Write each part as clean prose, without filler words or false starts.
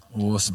Awesome.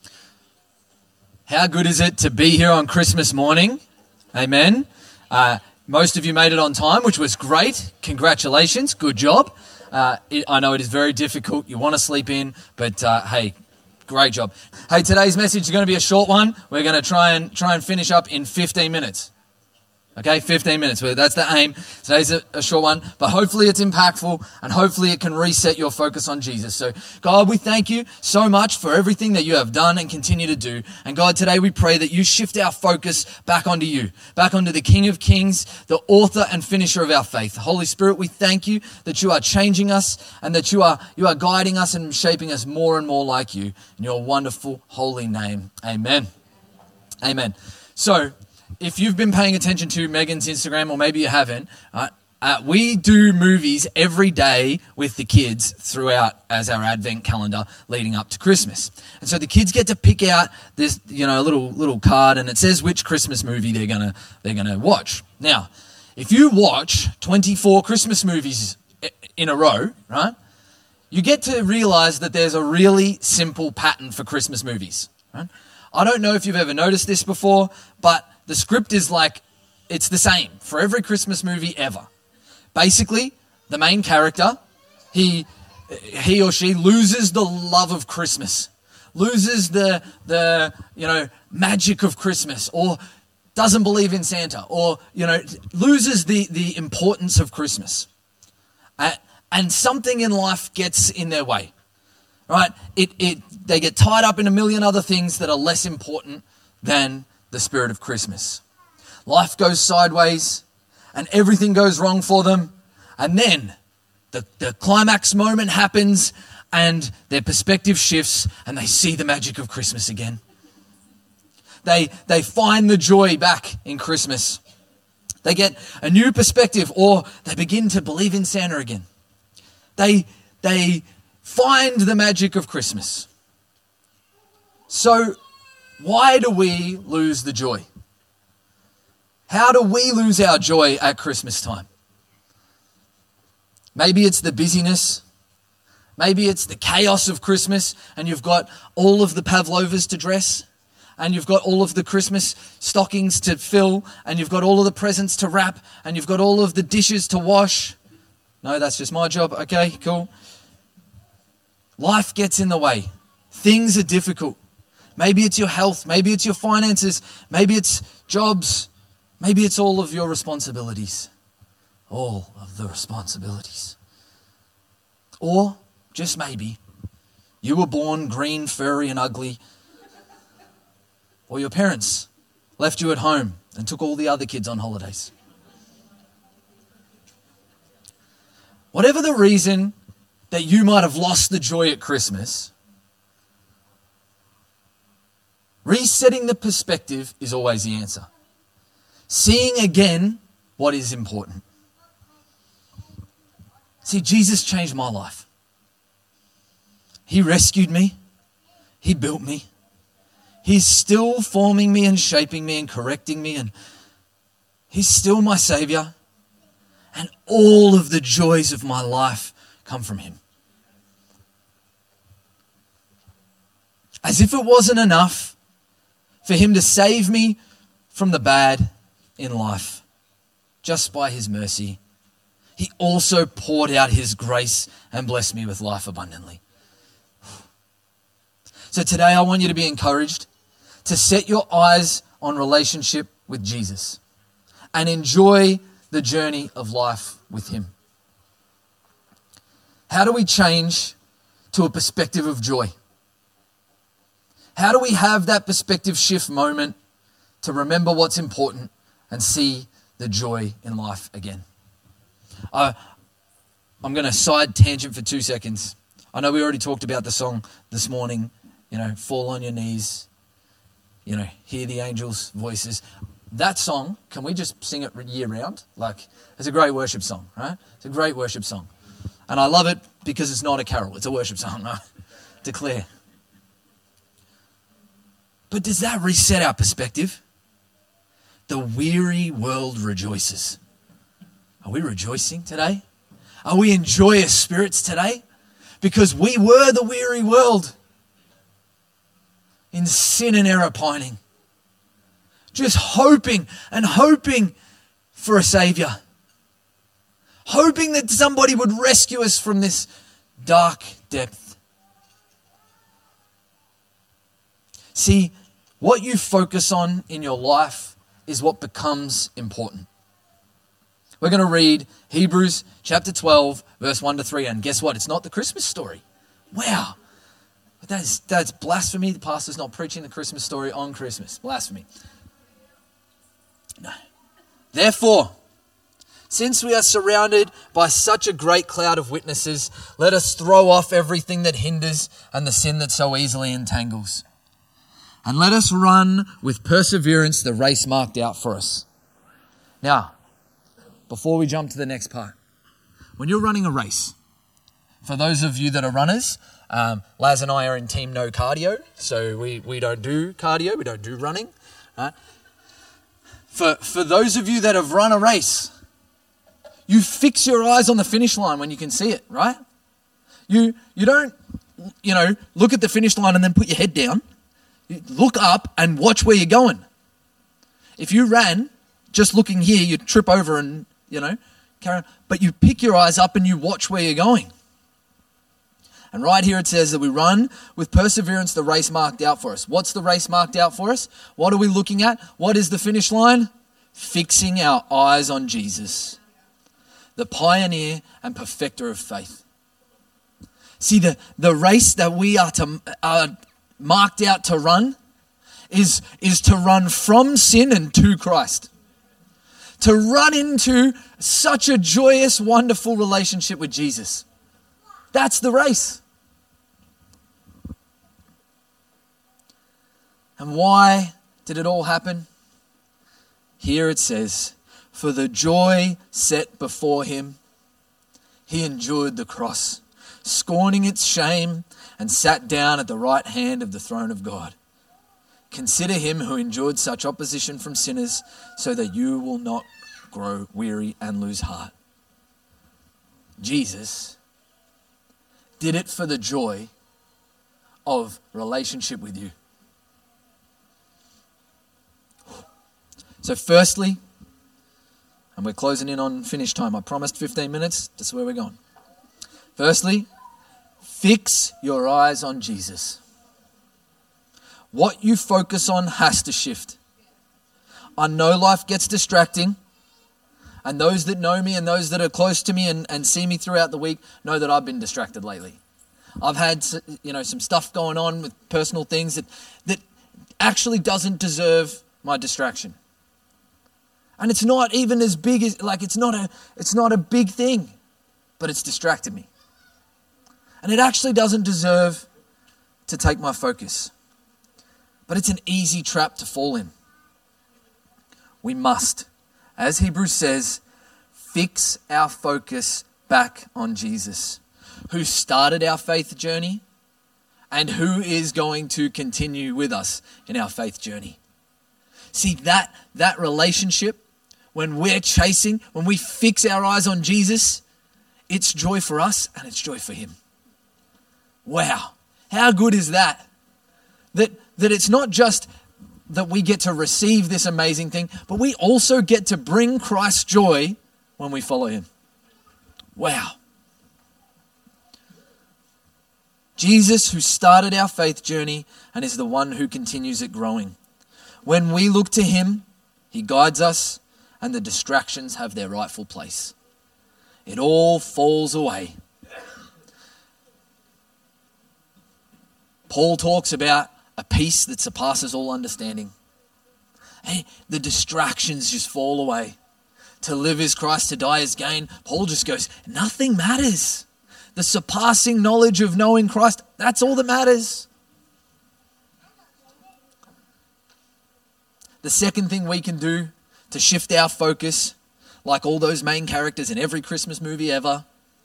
How good is it to be here on Christmas morning? Amen. Most of you made it on time, which was great. Congratulations. Good job. I know it is very difficult. You want to sleep in, but hey, great job. Hey, today's message is going to be a short one. We're going to try and finish up in 15 minutes. Okay, 15 minutes. That's the aim. Today's a short one, but hopefully it's impactful and hopefully it can reset your focus on Jesus. So, God, we thank you so much for everything that you have done and continue to do. And God, today we pray that you shift our focus back onto you, back onto the King of Kings, the author and finisher of our faith. Holy Spirit, we thank you that you are changing us and that you are guiding us and shaping us more and more like you. In your wonderful, holy name. Amen. Amen. So, if you've been paying attention to Megan's Instagram, or maybe you haven't, we do movies every day with the kids throughout as our Advent calendar leading up to Christmas. And so the kids get to pick out this, a little card, and it says which Christmas movie they're gonna watch. Now, if you watch 24 Christmas movies in a row, right, you get to realize that there's a really simple pattern for Christmas movies. Right? I don't know if you've ever noticed this before, but the script is it's the same for every Christmas movie ever. Basically, the main character, he or she loses the love of Christmas, loses the magic of Christmas, or doesn't believe in Santa, or, loses the importance of Christmas. And something in life gets in their way, right? They get tied up in a million other things that are less important than the spirit of Christmas. Life goes sideways and everything goes wrong for them. And then the climax moment happens and their perspective shifts and they see the magic of Christmas again. They find the joy back in Christmas. They get a new perspective, or they begin to believe in Santa again. They find the magic of Christmas. So, why do we lose the joy? How do we lose our joy at Christmas time? Maybe it's the busyness. Maybe it's the chaos of Christmas, and you've got all of the pavlovas to dress, and you've got all of the Christmas stockings to fill, and you've got all of the presents to wrap, and you've got all of the dishes to wash. No, that's just my job. Okay, cool. Life gets in the way. Things are difficult. Maybe it's your health. Maybe it's your finances. Maybe it's jobs. Maybe it's all of your responsibilities. All of the responsibilities. Or, just maybe, you were born green, furry, and ugly. Or your parents left you at home and took all the other kids on holidays. Whatever the reason that you might have lost the joy at Christmas, resetting the perspective is always the answer. Seeing again what is important. See, Jesus changed my life. He rescued me. He built me. He's still forming me and shaping me and correcting me, and He's still my Savior. And all of the joys of my life come from Him. As if it wasn't enough for Him to save me from the bad in life, just by His mercy, He also poured out His grace and blessed me with life abundantly. So today I want you to be encouraged to set your eyes on relationship with Jesus and enjoy the journey of life with Him. How do we change to a perspective of joy? How do we have that perspective shift moment to remember what's important and see the joy in life again? I'm going to side tangent for 2 seconds. I know we already talked about the song this morning, fall on your knees, hear the angels' voices. That song, can we just sing it year round? It's a great worship song, right? It's a great worship song. And I love it because it's not a carol, it's a worship song, right? Declare. But does that reset our perspective? The weary world rejoices. Are we rejoicing today? Are we in joyous spirits today? Because we were the weary world. in sin and error pining. Just hoping and hoping for a Savior. Hoping that somebody would rescue us from this dark depth. See, what you focus on in your life is what becomes important. We're going to read Hebrews chapter 12, verse 1 to 3. And guess what? It's not the Christmas story. Wow. That's blasphemy. The pastor's not preaching the Christmas story on Christmas. Blasphemy. No. Therefore, since we are surrounded by such a great cloud of witnesses, let us throw off everything that hinders and the sin that so easily entangles. And let us run with perseverance the race marked out for us. Now, before we jump to the next part, when you're running a race, for those of you that are runners, Laz and I are in team no cardio, so we don't do cardio, we don't do running. Right? For those of you that have run a race, you fix your eyes on the finish line when you can see it, right? You don't, look at the finish line and then put your head down. You look up and watch where you're going. If you ran just looking here, you'd trip over and, carry on. But you pick your eyes up and you watch where you're going. And right here it says that we run with perseverance the race marked out for us. What's the race marked out for us? What are we looking at? What is the finish line? Fixing our eyes on Jesus, the pioneer and perfecter of faith. See, the race that we are marked out to run is to run from sin and to Christ. To run into such a joyous, wonderful relationship with Jesus. That's the race. And why did it all happen? Here it says, for the joy set before him, he endured the cross, scorning its shame, and sat down at the right hand of the throne of God. Consider him who endured such opposition from sinners, so that you will not grow weary and lose heart. Jesus did it for the joy of relationship with you. So firstly, and we're closing in on finish time. I promised 15 minutes. That's where we're going. Firstly, fix your eyes on Jesus. What you focus on has to shift. I know life gets distracting. And those that know me and those that are close to me and see me throughout the week know that I've been distracted lately. I've had some stuff going on with personal things that actually doesn't deserve my distraction. And it's not even as big as, it's not a big thing, but it's distracted me. And it actually doesn't deserve to take my focus. But it's an easy trap to fall in. We must, as Hebrews says, fix our focus back on Jesus, who started our faith journey and who is going to continue with us in our faith journey. See, that relationship, when we're chasing, when we fix our eyes on Jesus, it's joy for us and it's joy for him. Wow. How good is that? That it's not just that we get to receive this amazing thing, but we also get to bring Christ's joy when we follow him. Wow. Jesus, who started our faith journey and is the one who continues it growing. When we look to him, he guides us and the distractions have their rightful place. It all falls away. Paul talks about a peace that surpasses all understanding. Hey, the distractions just fall away. To live is Christ, to die is gain. Paul just goes, nothing matters. The surpassing knowledge of knowing Christ, that's all that matters. The second thing we can do to shift our focus, like all those main characters in every Christmas movie ever,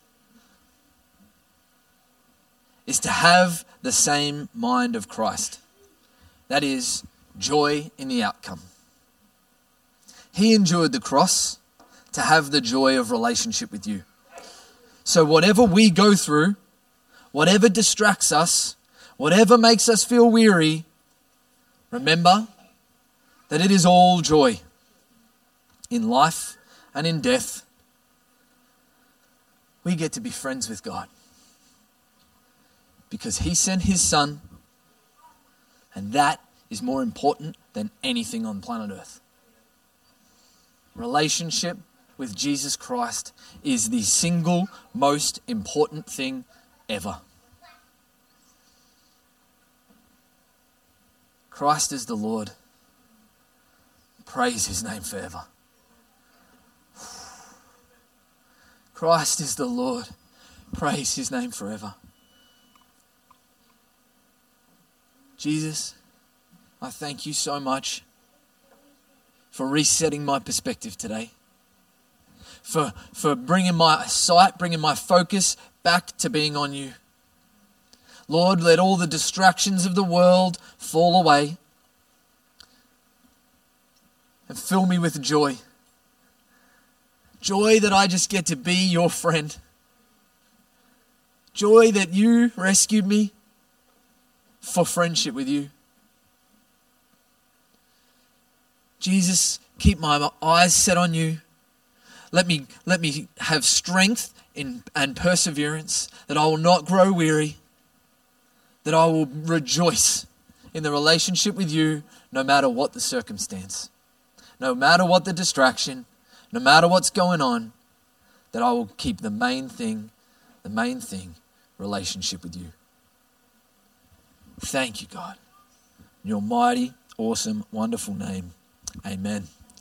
is to have the same mind of Christ. That is, joy in the outcome. He endured the cross to have the joy of relationship with you. So whatever we go through, whatever distracts us, whatever makes us feel weary, Remember that it is all joy in life and in death. We get to be friends with God because He sent His Son, and that is more important than anything on planet Earth. Relationship with Jesus Christ is the single most important thing ever. Christ is the Lord. Praise His name forever. Christ is the Lord. Praise His name forever. Jesus, I thank You so much for resetting my perspective today. For bringing my sight, bringing my focus back to being on You. Lord, let all the distractions of the world fall away and fill me with joy. Joy that I just get to be Your friend. Joy that You rescued me for friendship with You. Jesus, keep my eyes set on You. Let me have strength and perseverance, that I will not grow weary, that I will rejoice in the relationship with You no matter what the circumstance, no matter what the distraction, no matter what's going on, that I will keep the main thing, relationship with You. Thank You, God. In Your mighty, awesome, wonderful name. Amen.